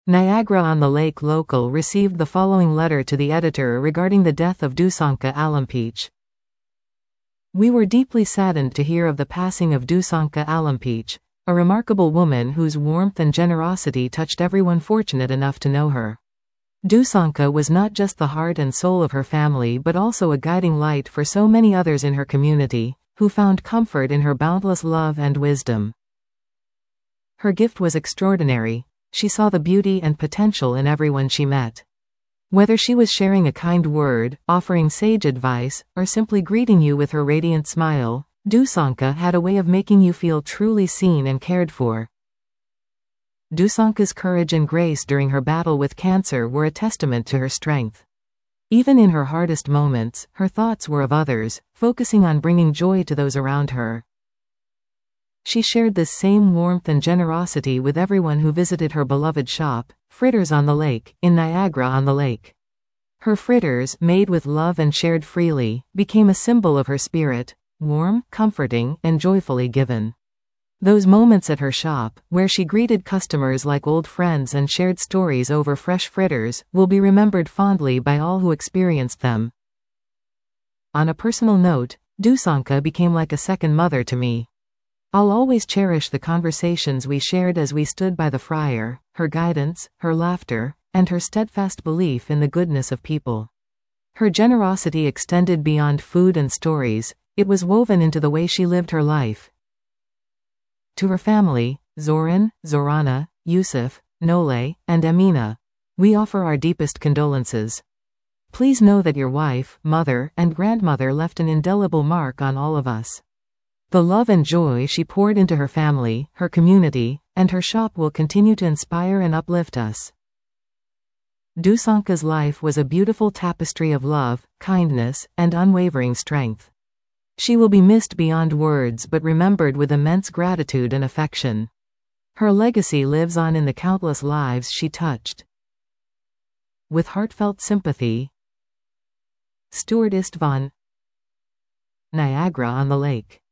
Niagara-on-the-Lake Local received the following letter to the editor regarding the death of Dusanka Alampeach. We were deeply saddened to hear of the passing of Dusanka Alampeach, a remarkable woman whose warmth and generosity touched everyone fortunate enough to know her. Dusanka was not just the heart and soul of her family but also a guiding light for so many others in her community, who found comfort in her boundless love and wisdom. Her gift was extraordinary. She saw the beauty and potential in everyone she met. Whether she was sharing a kind word, offering sage advice, or simply greeting you with her radiant smile, Dusanka had a way of making you feel truly seen and cared for. Dusanka's courage and grace during her battle with cancer were a testament to her strength. Even in her hardest moments, her thoughts were of others, focusing on bringing joy to those around her. She shared this same warmth and generosity with everyone who visited her beloved shop, Fritters on the Lake, in Niagara-on-the-Lake. Her fritters, made with love and shared freely, became a symbol of her spirit, warm, comforting, and joyfully given. Those moments at her shop, where she greeted customers like old friends and shared stories over fresh fritters, will be remembered fondly by all who experienced them. On a personal note, Dusanka became like a second mother to me. I'll always cherish the conversations we shared as we stood by the fryer, her guidance, her laughter, and her steadfast belief in the goodness of people. Her generosity extended beyond food and stories. It was woven into the way she lived her life. To her family, Zoran, Zorana, Yusuf, Nole, and Amina, we offer our deepest condolences. Please know that your wife, mother, and grandmother left an indelible mark on all of us. The love and joy she poured into her family, her community, and her shop will continue to inspire and uplift us. Dusanka's life was a beautiful tapestry of love, kindness, and unwavering strength. She will be missed beyond words but remembered with immense gratitude and affection. Her legacy lives on in the countless lives she touched. With heartfelt sympathy, Stuart Istvan, Niagara-on-the-Lake.